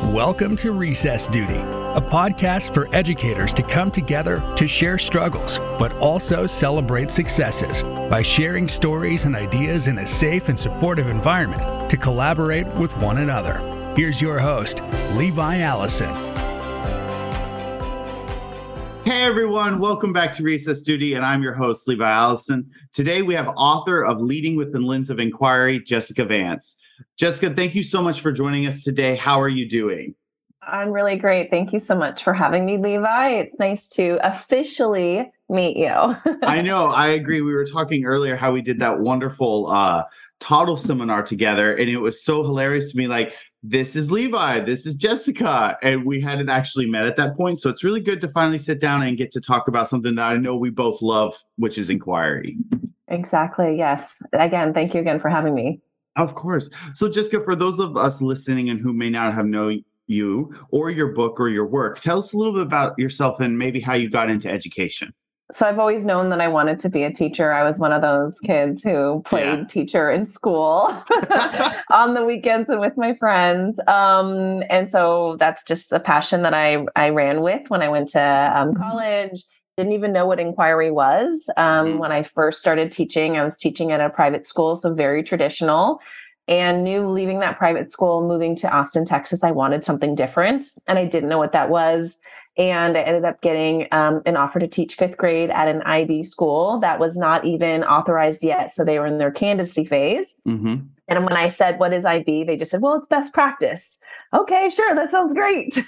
Welcome to Recess Duty, a podcast for educators to come together to share struggles, but also celebrate successes by sharing stories and ideas in a safe and supportive environment to collaborate with one another. Here's your host, Levi Allison. Hey everyone, welcome back to Recess Duty, and I'm your host, Levi Allison. Today we have author of Leading with the Lens of Inquiry, Jessica Vance. Jessica, thank you so much for joining us today. How are you doing? I'm really great. Thank you so much for having me, Levi. It's nice to officially meet you. I know, I agree. We were talking earlier how we did that wonderful Toddle seminar together, and it was so hilarious to me, like, this is Levi, this is Jessica, and we hadn't actually met at that point. So it's really good to finally sit down and get to talk about something that I know we both love, which is inquiry. Exactly. Yes. Again, thank you again for having me. Of course. So Jessica, for those of us listening and who may not have known you or your book or your work, tell us a little bit about yourself and maybe how you got into education. So I've always known that I wanted to be a teacher. I was one of those kids who played teacher in school on the weekends and with my friends. And so that's just a passion that I ran with when I went to college. Didn't even know what inquiry was. When I first started teaching, I was teaching at a private school, so very traditional, and knew leaving that private school, moving to Austin, Texas, I wanted something different. And I didn't know what that was. And I ended up getting an offer to teach fifth grade at an IB school that was not even authorized yet. So they were in their candidacy phase. Mm-hmm. And when I said, what is IB? They just said, well, it's best practice. Okay, sure. That sounds great.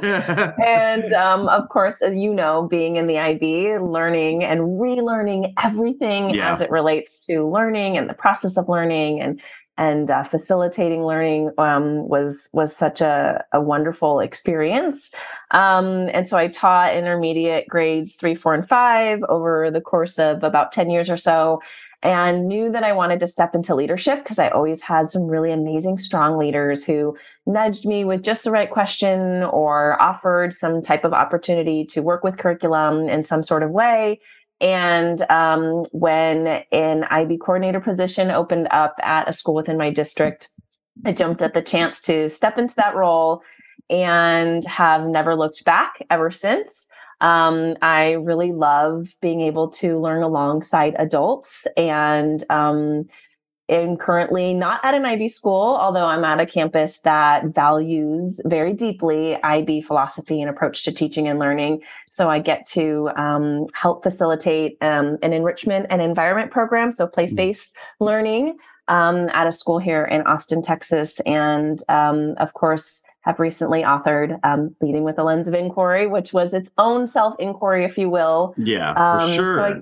And of course, as you know, being in the IB, learning and relearning everything as it relates to learning and the process of learning and facilitating learning was such a wonderful experience. And so I taught intermediate grades 3, 4, and 5 over the course of about 10 years or so, and knew that I wanted to step into leadership because I always had some really amazing, strong leaders who nudged me with just the right question or offered some type of opportunity to work with curriculum in some sort of way. And when an IB coordinator position opened up at a school within my district, I jumped at the chance to step into that role and have never looked back ever since. I really love being able to learn alongside adults and am currently not at an IB school, although I'm at a campus that values very deeply IB philosophy and approach to teaching and learning. So I get to help facilitate an enrichment and environment program, so place-based learning at a school here in Austin, Texas. And of course, have recently authored Leading with the Lens of Inquiry, which was its own self-inquiry, if you will. Yeah, for sure.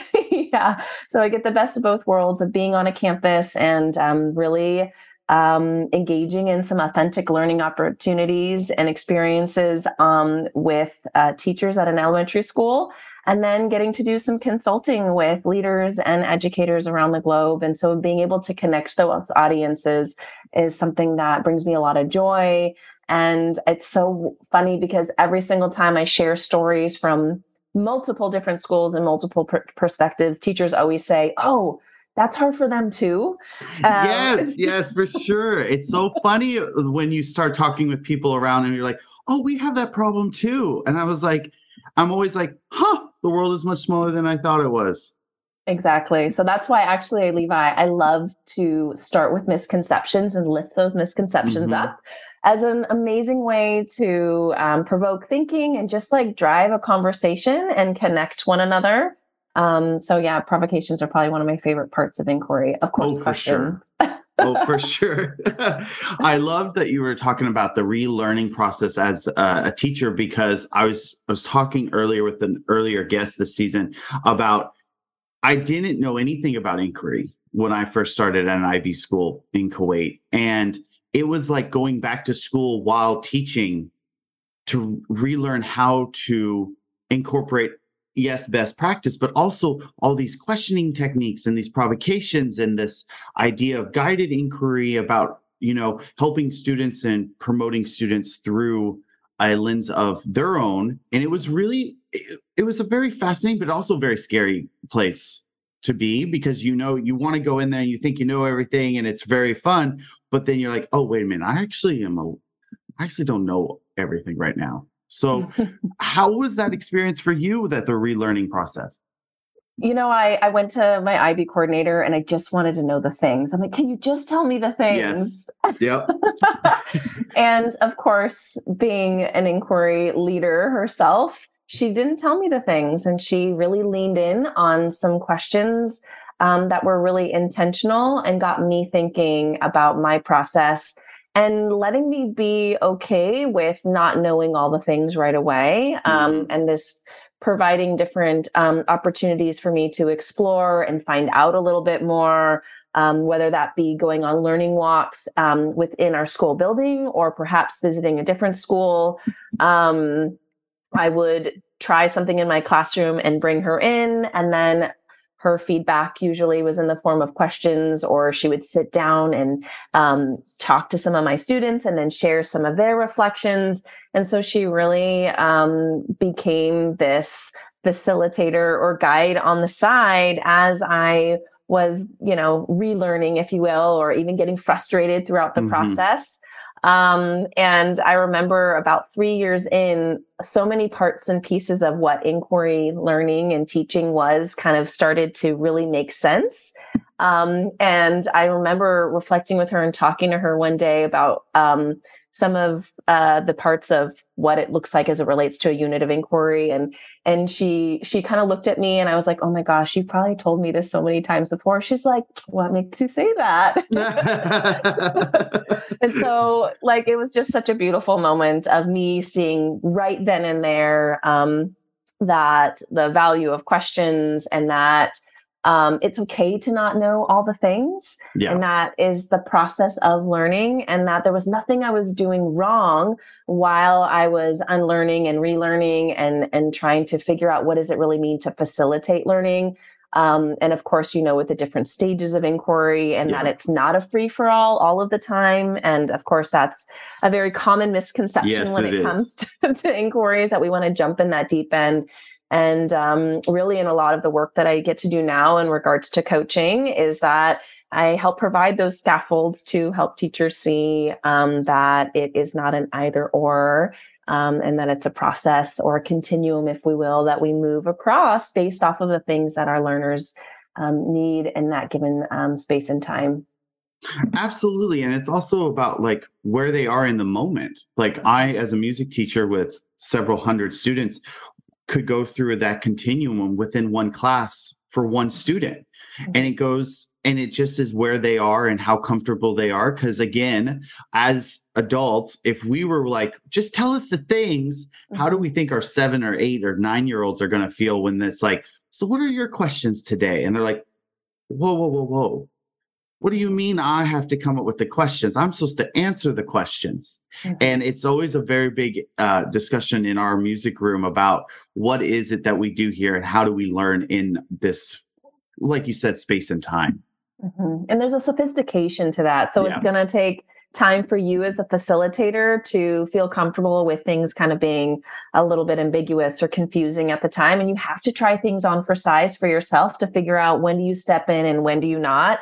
So I get the best of both worlds of being on a campus and really engaging in some authentic learning opportunities and experiences with teachers at an elementary school, and then getting to do some consulting with leaders and educators around the globe. And so being able to connect those audiences is something that brings me a lot of joy. And it's so funny because every single time I share stories from multiple different schools and multiple perspectives, teachers always say, oh, that's hard for them too. Yes, for sure. It's so funny when you start talking with people around and you're like, oh, we have that problem too. And I'm always like, the world is much smaller than I thought it was. Exactly. So that's why actually, Levi, I love to start with misconceptions and lift those misconceptions up as an amazing way to provoke thinking and just like drive a conversation and connect one another. So yeah, provocations are probably one of my favorite parts of inquiry. Of course, questions. Oh, for sure. I love that you were talking about the relearning process as a teacher, because I was talking earlier with an earlier guest this season about I didn't know anything about inquiry when I first started at an IB school in Kuwait. And it was like going back to school while teaching to relearn how to incorporate, yes, best practice, but also all these questioning techniques and these provocations and this idea of guided inquiry about, helping students and promoting students through a lens of their own. And it was it was a very fascinating, but also very scary place to be, because you want to go in there and you think you know everything and it's very fun, but then you're like, oh, wait a minute, I actually am I actually don't know everything right now. So how was that experience for you, that the relearning process? I went to my IB coordinator and I just wanted to know the things. I'm like, can you just tell me the Yes. things? Yep. And of course, being an inquiry leader herself, she didn't tell me the things. And she really leaned in on some questions that were really intentional and got me thinking about my process and letting me be okay with not knowing all the things right away. And this providing different opportunities for me to explore and find out a little bit more, whether that be going on learning walks within our school building or perhaps visiting a different school. I would try something in my classroom and bring her in, and then her feedback usually was in the form of questions, or she would sit down and talk to some of my students and then share some of their reflections. And so she really became this facilitator or guide on the side as I was, relearning, if you will, or even getting frustrated throughout the process. And I remember about 3 years in, so many parts and pieces of what inquiry learning and teaching was kind of started to really make sense. And I remember reflecting with her and talking to her one day about some of the parts of what it looks like as it relates to a unit of inquiry. And she kind of looked at me and I was like, oh my gosh, you probably told me this so many times before. She's like, what makes you say that? And so it was just such a beautiful moment of me seeing right then and there that the value of questions, and that it's okay to not know all the things. Yeah. And that is the process of learning, and that there was nothing I was doing wrong while I was unlearning and relearning and trying to figure out what does it really mean to facilitate learning. And of course, with the different stages of inquiry, and that it's not a free for all of the time. And of course, that's a very common misconception when it comes to inquiries, that we want to jump in that deep end. And really, in a lot of the work that I get to do now in regards to coaching is that I help provide those scaffolds to help teachers see that it is not an either or, and that it's a process or a continuum, if we will, that we move across based off of the things that our learners need in that given space and time. Absolutely. And it's also about where they are in the moment. I, as a music teacher with several hundred students, could go through that continuum within one class for one student. And it just is where they are and how comfortable they are. Because again, as adults, if we were just tell us the things, how do we think our 7 or 8 or 9-year-olds are going to feel when it's so what are your questions today? And they're like, whoa. What do you mean I have to come up with the questions? I'm supposed to answer the questions. And it's always a very big discussion in our music room about what is it that we do here and how do we learn in this, like you said, space and time. And there's a sophistication to that. So it's going to take time for you as the facilitator to feel comfortable with things kind of being a little bit ambiguous or confusing at the time. And you have to try things on for size for yourself to figure out when do you step in and when do you not.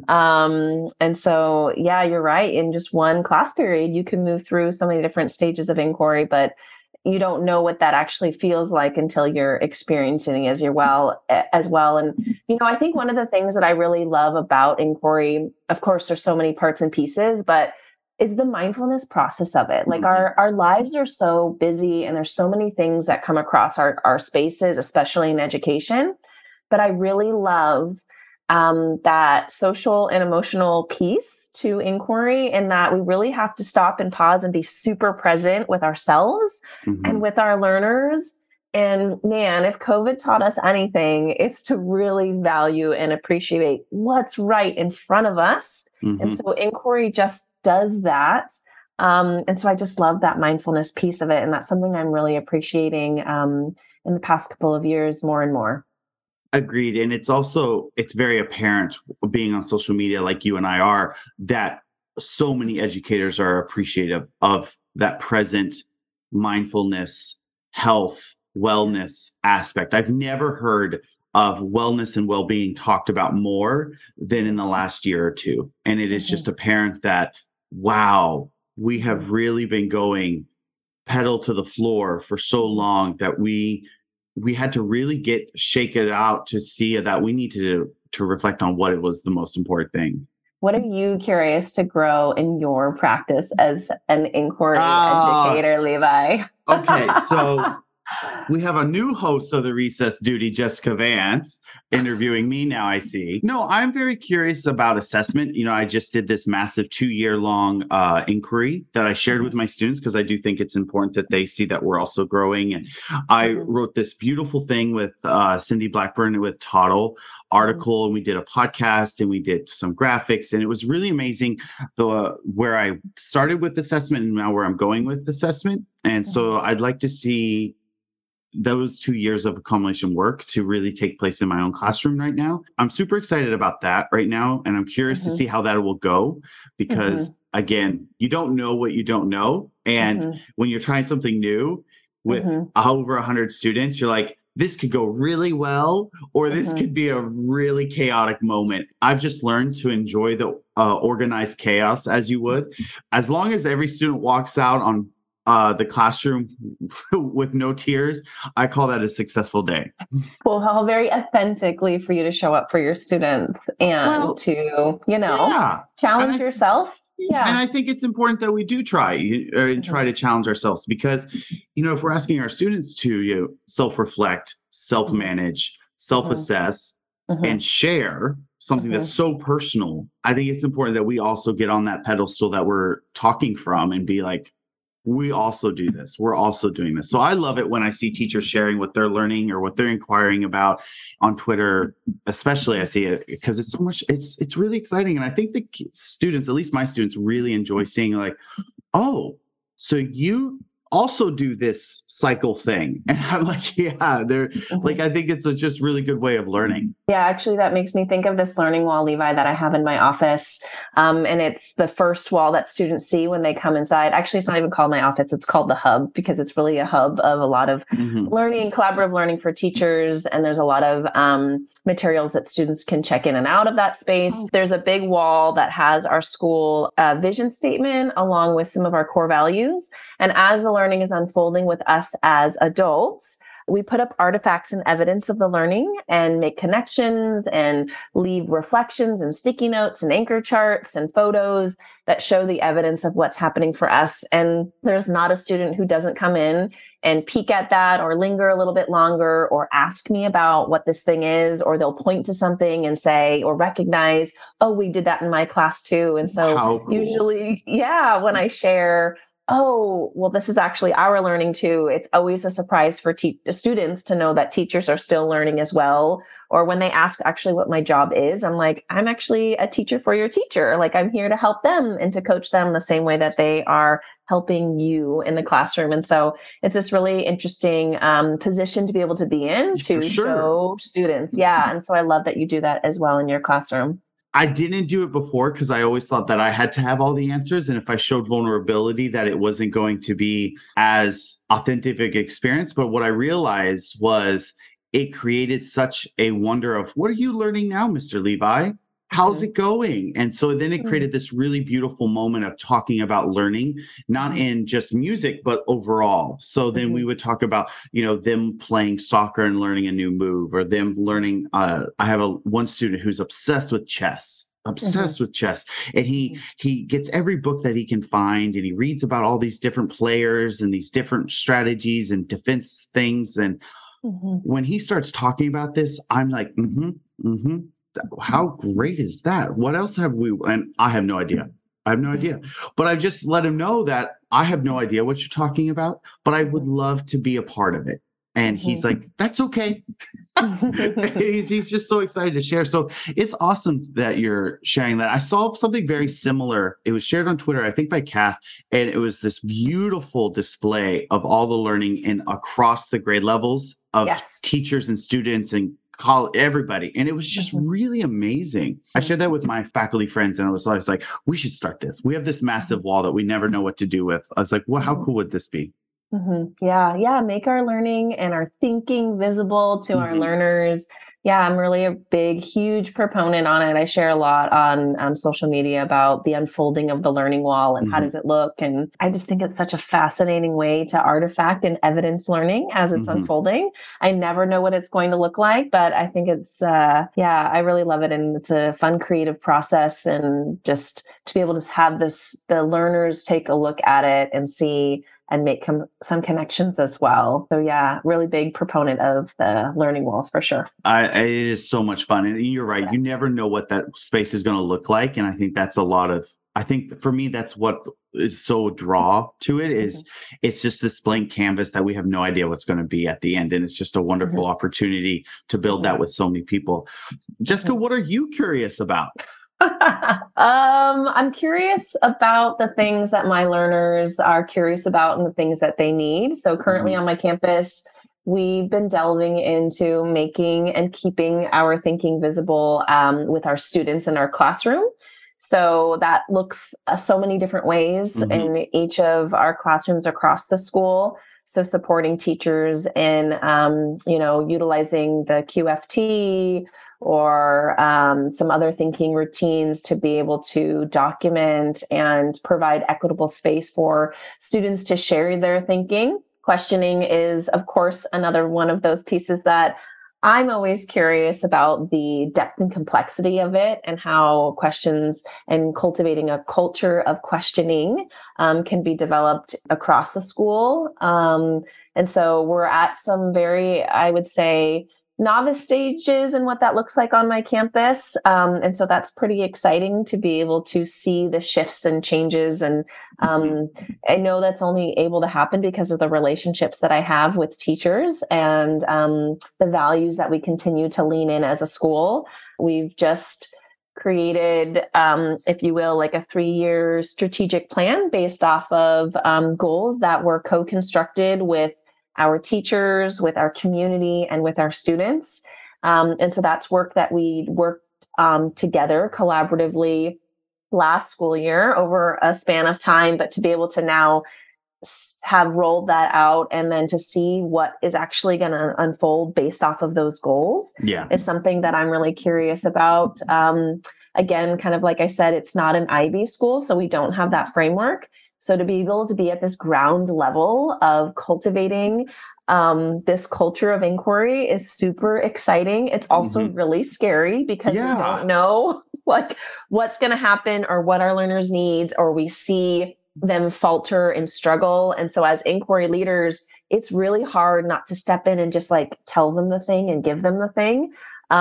And so, you're right. In just one class period, you can move through so many different stages of inquiry, but you don't know what that actually feels like until you're experiencing it as well. And, I think one of the things that I really love about inquiry, of course, there's so many parts and pieces, but is the mindfulness process of it. Our lives are so busy and there's so many things that come across our spaces, especially in education. But I really love that social and emotional piece to inquiry, and that we really have to stop and pause and be super present with ourselves and with our learners. And man, if COVID taught us anything, it's to really value and appreciate what's right in front of us. And so inquiry just does that. And so I just love that mindfulness piece of it. And that's something I'm really appreciating in the past couple of years more and more. Agreed. And it's very apparent being on social media like you and I are, that so many educators are appreciative of that present mindfulness, health, wellness aspect. I've never heard of wellness and well-being talked about more than in the last year or two. And it is just apparent that, wow, we have really been going pedal to the floor for so long that we had to really shake it out to see that we need to reflect on what it was the most important thing. What are you curious to grow in your practice as an inquiry educator, Levi? Okay, so we have a new host of the Recess Duty, Jessica Vance, interviewing me now, I see. No, I'm very curious about assessment. I just did this massive 2-year-long inquiry that I shared with my students because I do think it's important that they see that we're also growing. And I wrote this beautiful thing with Cindy Blackburn with Toddle article, and we did a podcast and we did some graphics, and it was really amazing where I started with assessment and now where I'm going with assessment. And so I'd like to see those 2 years of accumulation work to really take place in my own classroom right now. I'm super excited about that right now. And I'm curious to see how that will go because again, you don't know what you don't know. And when you're trying something new with over 100 students, you're like, this could go really well, or this could be a really chaotic moment. I've just learned to enjoy the organized chaos as you would. As long as every student walks out on the classroom with no tears, I call that a successful day. Well, how very authentically for you to show up for your students and challenge yourself. Yeah. And I think it's important that we do try to challenge ourselves because, if we're asking our students to self-reflect, self-manage, self-assess, and share something that's so personal, I think it's important that we also get on that pedestal that we're talking from and be like, we also do this. We're also doing this. So I love it when I see teachers sharing what they're learning or what they're inquiring about on Twitter, especially I see it because it's so much, it's really exciting. And I think the students, at least my students, really enjoy seeing like, oh, so you also do this cycle thing. And I'm like, yeah, they're like, I think it's a just really good way of learning. Yeah, actually, that makes me think of this learning wall, Levi, that I have in my office. And it's the first wall that students see when they come inside. Actually, it's not even called my office. It's called the hub because it's really a hub of a lot of learning, collaborative learning for teachers. And there's a lot of materials that students can check in and out of that space. There's a big wall that has our school vision statement along with some of our core values. And as the learning is unfolding with us as adults, we put up artifacts and evidence of the learning and make connections and leave reflections and sticky notes and anchor charts and photos that show the evidence of what's happening for us. And there's not a student who doesn't come in and peek at that or linger a little bit longer or ask me about what this thing is, or they'll point to something and say or recognize, oh, we did that in my class too. And so usually, when I share, oh, well, this is actually our learning too. It's always a surprise for students to know that teachers are still learning as well. Or when they ask actually what my job is, I'm like, I'm actually a teacher for your teacher. Like I'm here to help them and to coach them the same way that they are helping you in the classroom. And so it's this really interesting position to be able to be in to show students. Yeah. And so I love that you do that as well in your classroom. I didn't do it before because I always thought that I had to have all the answers. And if I showed vulnerability, that it wasn't going to be as authentic experience. But what I realized was it created such a wonder of, what are you learning now, Mr. Levi? How's it going? And so then it created this really beautiful moment of talking about learning, not in just music, but overall. So then we would talk about, them playing soccer and learning a new move, or them learning. I have one student who's obsessed with chess. And he gets every book that he can find, and he reads about all these different players and these different strategies and defense things. And when he starts talking about this, I'm like, how great is that? What else have we? And I have no idea. But I just let him know that I have no idea what you're talking about, but I would love to be a part of it. And he's like, that's okay. he's just so excited to share. So it's awesome that you're sharing that. I saw something very similar. It was shared on Twitter, I think by Kath, and it was this beautiful display of all the learning in across the grade levels of teachers and students and everybody. And it was just really amazing. I shared that with my faculty friends, and I was always like, we should start this. We have this massive wall that we never know what to do with. I was like, well, how cool would this be? Yeah. Make our learning and our thinking visible to our learners. I'm really a big, huge proponent on it. I share a lot on social media about the unfolding of the learning wall and how does it look. And I just think it's such a fascinating way to artifact and evidence learning as it's unfolding. I never know what it's going to look like, but I think it's, I really love it. And it's a fun, creative process. And just to be able to have the learners take a look at it and see and make some connections as well. So really big proponent of the learning walls for sure. It is so much fun. And you're right. You never know what that space is going to look like. And I think that's I think for me, that's what is so draw to it is it's just this blank canvas that we have no idea what's going to be at the end. And it's just a wonderful opportunity to build that with so many people. Jessica, what are you curious about? I'm curious about the things that my learners are curious about and the things that they need. So currently on my campus, we've been delving into making and keeping our thinking visible with our students in our classroom. So that looks so many different ways in each of our classrooms across the school. So supporting teachers in, utilizing the QFT or some other thinking routines to be able to document and provide equitable space for students to share their thinking. Questioning is, of course, another one of those pieces that I'm always curious about the depth and complexity of it and how questions and cultivating a culture of questioning can be developed across the school. And so we're at some very, I would say, novice stages and what that looks like on my campus. And so that's pretty exciting to be able to see the shifts and changes. And I know that's only able to happen because of the relationships that I have with teachers and the values that we continue to lean in as a school. We've just created, if you will, like a 3-year strategic plan based off of goals that were co-constructed with our teachers, with our community, and with our students. And so that's work that we worked together collaboratively last school year over a span of time, but to be able to now have rolled that out and then to see what is actually going to unfold based off of those goals is something that I'm really curious about. Again, kind of like I said, it's not an IB school, so we don't have that framework. So to be able to be at this ground level of cultivating this culture of inquiry is super exciting. It's also really scary because we don't know like what's going to happen or what our learners need, or we see them falter and struggle. And so as inquiry leaders, it's really hard not to step in and just like tell them the thing and give them the thing.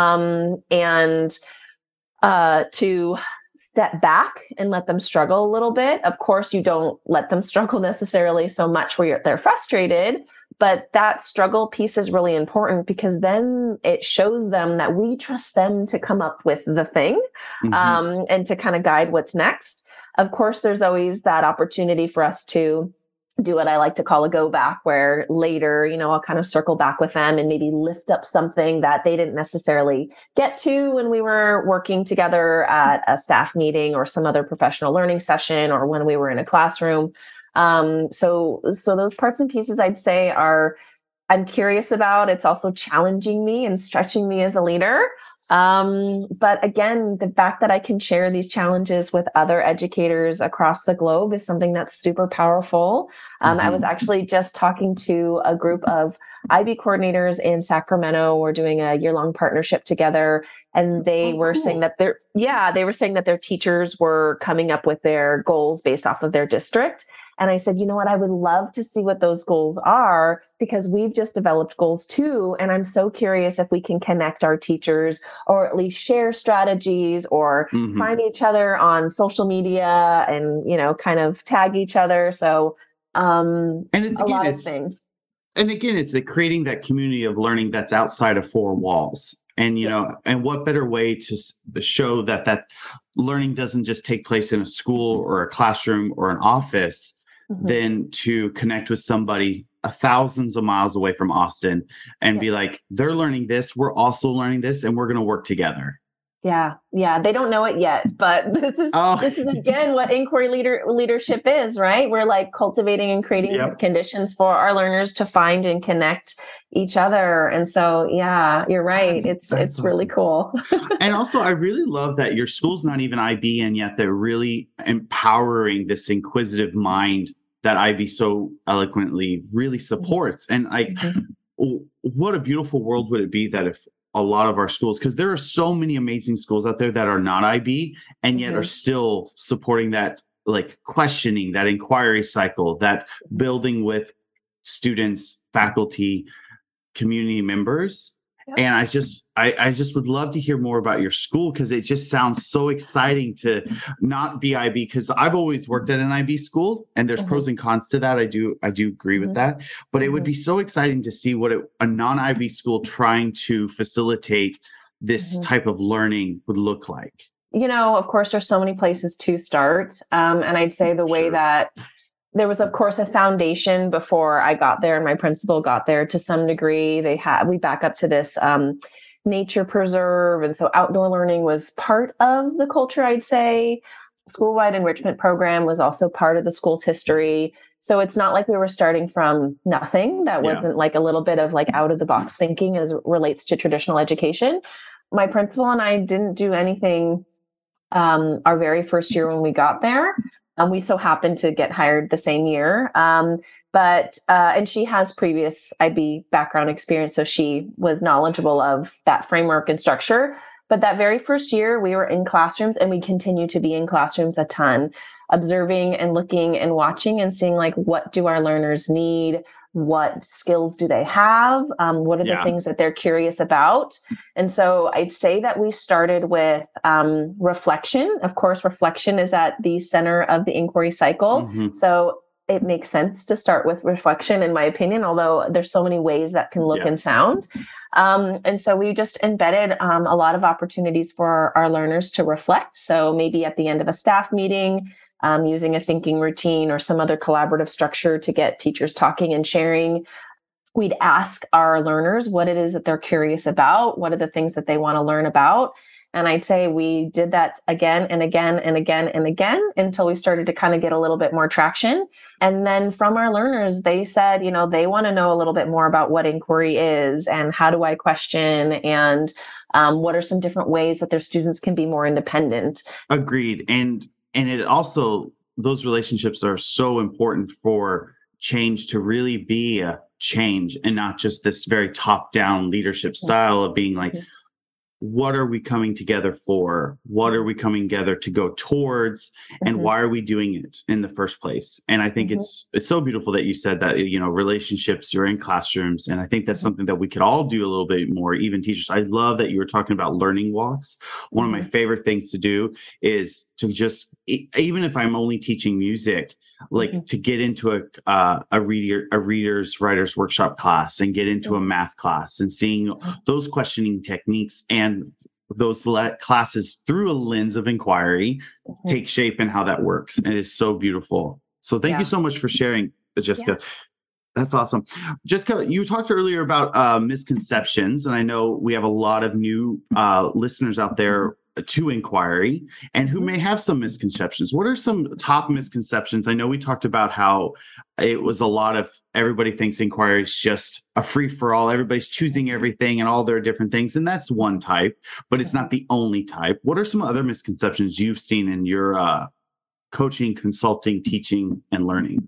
To step back and let them struggle a little bit. Of course, you don't let them struggle necessarily so much where they're frustrated, but that struggle piece is really important because then it shows them that we trust them to come up with the thing and to kind of guide what's next. Of course, there's always that opportunity for us to do what I like to call a go back, where later, I'll kind of circle back with them and maybe lift up something that they didn't necessarily get to when we were working together at a staff meeting or some other professional learning session or when we were in a classroom. So those parts and pieces I'd say I'm curious about. It's also challenging me and stretching me as a leader. But again, the fact that I can share these challenges with other educators across the globe is something that's super powerful. I was actually just talking to a group of IB coordinators in Sacramento. We're doing a year-long partnership together. And they were saying that their teachers were coming up with their goals based off of their district. And I said, you know what, I would love to see what those goals are because we've just developed goals too. And I'm so curious if we can connect our teachers or at least share strategies or find each other on social media and, kind of tag each other. So and it's a lot of things. And again, it's creating that community of learning that's outside of 4 walls. And, and what better way to show that learning doesn't just take place in a school or a classroom or an office than to connect with somebody thousands of miles away from Austin and be like, they're learning this, we're also learning this, and we're going to work together. Yeah. Yeah. They don't know it yet, but this is again what inquiry leadership is, right? We're like cultivating and creating conditions for our learners to find and connect each other. And so, yeah, you're right. It's awesome. Really cool. And also, I really love that your school's not even IB, and yet they're really empowering this inquisitive mind that IB so eloquently really supports. And like, what a beautiful world would it be that if a lot of our schools, because there are so many amazing schools out there that are not IB and yet are still supporting that, like questioning, that inquiry cycle, that building with students, faculty, community members. And I just would love to hear more about your school, because it just sounds so exciting to not be IB, because I've always worked at an IB school and there's pros and cons to that. I do agree with that, but it would be so exciting to see what a non-IB school trying to facilitate this type of learning would look like. You know, of course, there's so many places to start. And I'd say the way that there was, of course, a foundation before I got there and my principal got there to some degree. We back up to this nature preserve. And so outdoor learning was part of the culture, I'd say. School-wide enrichment program was also part of the school's history. So it's not like we were starting from nothing. That wasn't like a little bit of like out of the box thinking as it relates to traditional education. My principal and I didn't do anything our very first year when we got there. We so happened to get hired the same year. And she has previous IB background experience, so she was knowledgeable of that framework and structure. But that very first year, we were in classrooms, and we continue to be in classrooms a ton, observing and looking and watching and seeing, like, what do our learners need? What skills do they have? What are the things that they're curious about? And so I'd say that we started with reflection. Of course, reflection is at the center of the inquiry cycle. So it makes sense to start with reflection, in my opinion, although there's so many ways that can look and sound. And so we just embedded a lot of opportunities for our learners to reflect. So maybe at the end of a staff meeting, using a thinking routine or some other collaborative structure to get teachers talking and sharing. We'd ask our learners what it is that they're curious about. What are the things that they want to learn about? And I'd say we did that again and again and again and again until we started to kind of get a little bit more traction. And then from our learners, they said, you know, they want to know a little bit more about what inquiry is and how do I question, and what are some different ways that their students can be more independent. Agreed. And it also, those relationships are so important for change to really be a change and not just this very top-down leadership style of being like, what are we coming together for? What are we coming together to go towards? And why are we doing it in the first place? And I think it's so beautiful that you said that, you know, relationships, you're in classrooms. And I think that's something that we could all do a little bit more, even teachers. I love that you were talking about learning walks. One of my favorite things to do is to just, even if I'm only teaching music, like to get into a writer's workshop class and get into a math class and seeing those questioning techniques and those classes through a lens of inquiry take shape and how that works. And it's so beautiful. So thank you so much for sharing, Jessica. That's awesome. Jessica, you talked earlier about misconceptions, and I know we have a lot of new listeners out there to inquiry and who may have some misconceptions. What are some top misconceptions? I know we talked about how it was a lot of everybody thinks inquiry is just a free for all. Everybody's choosing everything and all their different things. And that's one type, but it's not the only type. What are some other misconceptions you've seen in your coaching, consulting, teaching, and learning?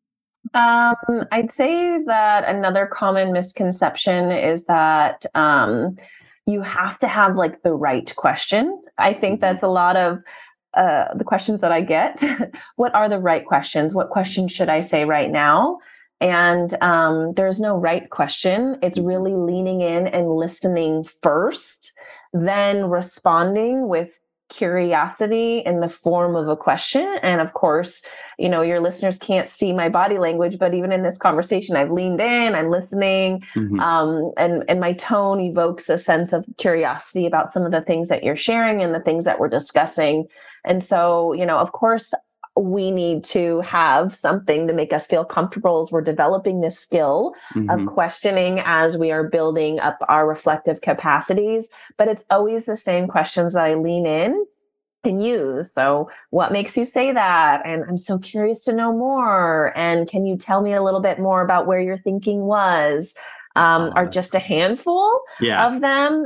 I'd say that another common misconception is that you have to have like the right question. I think that's a lot of the questions that I get. What are the right questions? What questions should I say right now? And there's no right question. It's really leaning in and listening first, then responding with curiosity in the form of a question. And of course, you know, your listeners can't see my body language, but even in this conversation, I've leaned in, I'm listening, and my tone evokes a sense of curiosity about some of the things that you're sharing and the things that we're discussing. And so, you know, of course, we need to have something to make us feel comfortable as we're developing this skill of questioning as we are building up our reflective capacities. But it's always the same questions that I lean in and use. So what makes you say that? And I'm so curious to know more. And can you tell me a little bit more about where your thinking was? Are just a handful of them.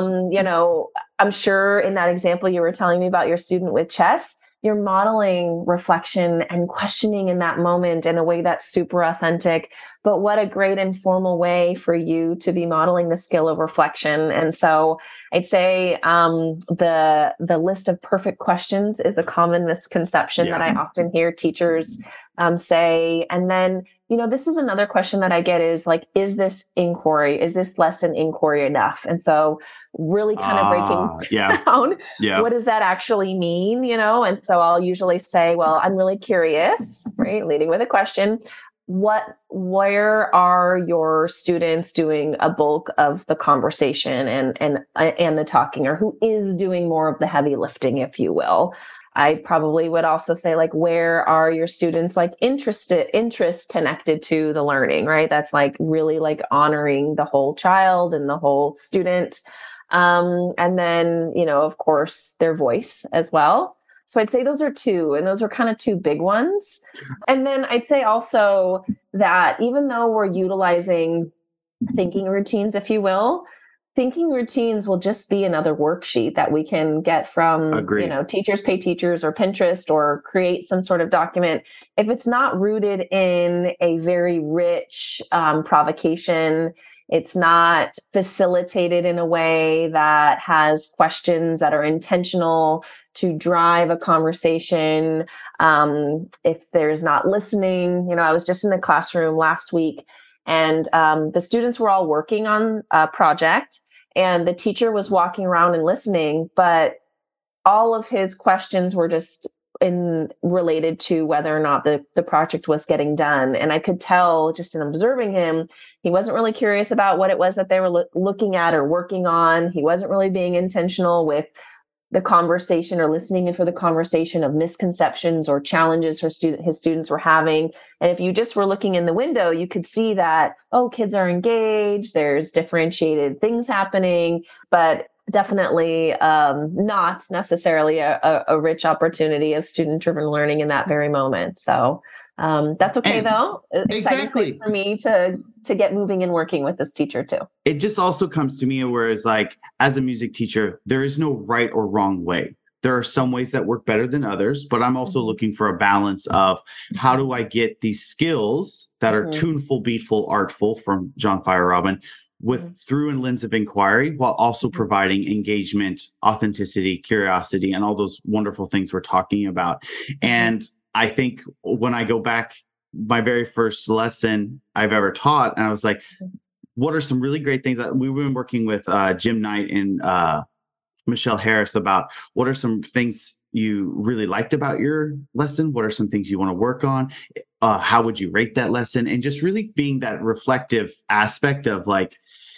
I'm sure in that example you were telling me about your student with chess, you're modeling reflection and questioning in that moment in a way that's super authentic. But what a great informal way for you to be modeling the skill of reflection. And so I'd say the list of perfect questions is a common misconception that I often hear teachers say. And then, this is another question that I get is like, is this lesson inquiry enough? And so really kind of breaking down, what does that actually mean? And so I'll usually say, well, I'm really curious, right? Leading with a question. Where are your students doing a bulk of the conversation and the talking, or who is doing more of the heavy lifting, if you will? I probably would also say, like, where are your students like interest connected to the learning, right? That's like really like honoring the whole child and the whole student. And then, of course, their voice as well. So I'd say those are two, and those are kind of two big ones. And then I'd say also that even though we're utilizing thinking routines, if you will, thinking routines will just be another worksheet that we can get from, Teachers Pay Teachers or Pinterest, or create some sort of document. If it's not rooted in a very rich provocation, it's not facilitated in a way that has questions that are intentional to drive a conversation. If there's not listening, I was just in the classroom last week, and the students were all working on a project, and the teacher was walking around and listening, but all of his questions were just related to whether or not the project was getting done. And I could tell just in observing him, he wasn't really curious about what it was that they were looking at or working on. He wasn't really being intentional with the conversation or listening in for the conversation of misconceptions or challenges his students were having. And if you just were looking in the window, you could see that, kids are engaged, there's differentiated things happening, but definitely not necessarily a rich opportunity of student-driven learning in that very moment. So that's okay, though. Exciting place for me to get moving and working with this teacher too. It just also comes to me, whereas like as a music teacher, there is no right or wrong way. There are some ways that work better than others, but I'm also looking for a balance of how do I get these skills that are tuneful, beatful, artful, from John Feyerabend, through a lens of inquiry, while also providing engagement, authenticity, curiosity, and all those wonderful things we're talking about. And I think when I go back, my very first lesson I've ever taught, and I was like, what are some really great things that we've been working with Jim Knight and Michelle Harris about what are some things you really liked about your lesson? What are some things you want to work on? How would you rate that lesson? And just really being that reflective aspect of like,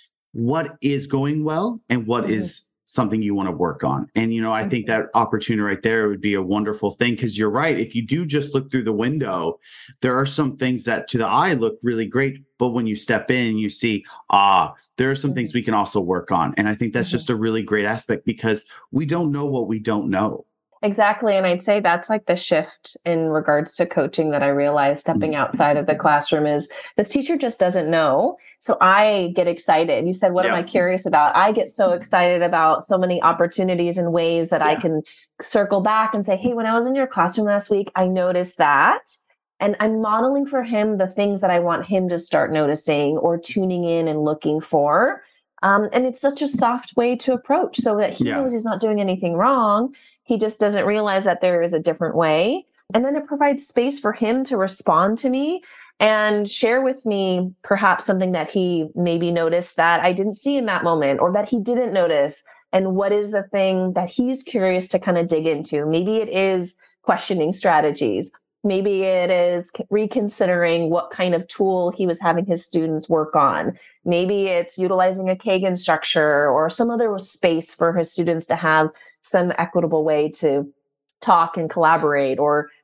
what is going well and what is something you want to work on. And, I think that opportunity right there would be a wonderful thing, because you're right. If you do just look through the window, there are some things that to the eye look really great. But when you step in, you see, there are some things we can also work on. And I think that's just a really great aspect, because we don't know what we don't know. Exactly. And I'd say that's like the shift in regards to coaching that I realized stepping outside of the classroom is this teacher just doesn't know. So I get excited. You said, what am I curious about? I get so excited about so many opportunities and ways that I can circle back and say, hey, when I was in your classroom last week, I noticed that. And I'm modeling for him the things that I want him to start noticing or tuning in and looking for. And it's such a soft way to approach so that he knows he's not doing anything wrong. He just doesn't realize that there is a different way. And then it provides space for him to respond to me and share with me perhaps something that he maybe noticed that I didn't see in that moment, or that he didn't notice. And what is the thing that he's curious to kind of dig into? Maybe it is questioning strategies. Maybe it is reconsidering what kind of tool he was having his students work on. Maybe it's utilizing a Kagan structure or some other space for his students to have some equitable way to talk and collaborate, or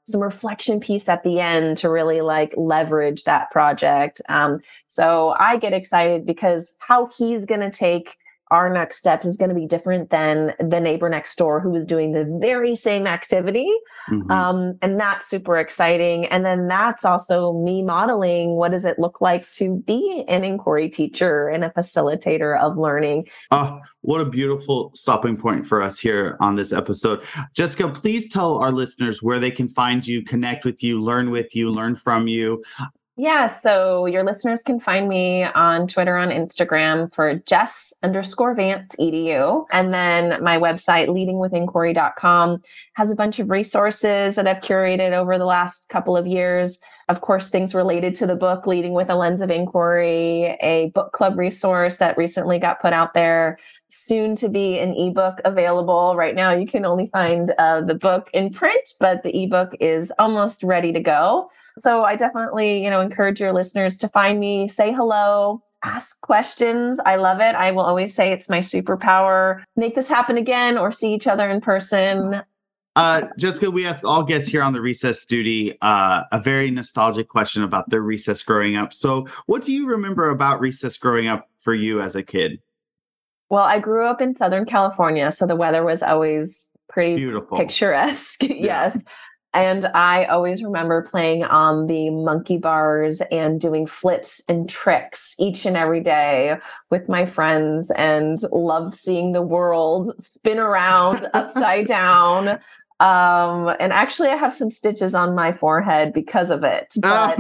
some reflection piece at the end to really like leverage that project. So I get excited because how he's going to take our next steps is going to be different than the neighbor next door who was doing the very same activity. Mm-hmm. And that's super exciting. And then that's also me modeling what does it look like to be an inquiry teacher and a facilitator of learning. What a beautiful stopping point for us here on this episode. Jessica, please tell our listeners where they can find you, connect with you, learn from you. Yeah, so your listeners can find me on Twitter, on Instagram for Jess_Vance EDU. And then my website, leadingwithinquiry.com, has a bunch of resources that I've curated over the last couple of years. Of course, things related to the book, Leading with a Lens of Inquiry, a book club resource that recently got put out there, soon to be an ebook available. Right now, you can only find the book in print, but the ebook is almost ready to go. So I definitely, encourage your listeners to find me, say hello, ask questions. I love it. I will always say it's my superpower. Make this happen again or see each other in person. Jessica, we ask all guests here on the Recess Duty a very nostalgic question about their recess growing up. So what do you remember about recess growing up for you as a kid? Well, I grew up in Southern California, so the weather was always pretty beautiful, picturesque. Yeah. Yes. And I always remember playing on the monkey bars and doing flips and tricks each and every day with my friends, and loved seeing the world spin around upside down. And actually I have some stitches on my forehead because of it. But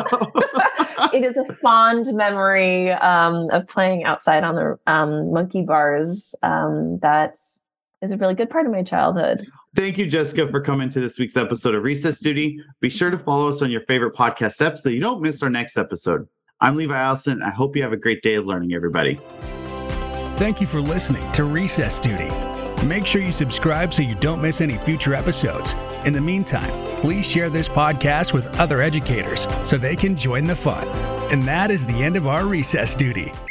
it is a fond memory of playing outside on the monkey bars. That is a really good part of my childhood. Thank you, Jessica, for coming to this week's episode of Recess Duty. Be sure to follow us on your favorite podcast app so you don't miss our next episode. I'm Levi Allison. I hope you have a great day of learning, everybody. Thank you for listening to Recess Duty. Make sure you subscribe so you don't miss any future episodes. In the meantime, please share this podcast with other educators so they can join the fun. And that is the end of our Recess Duty.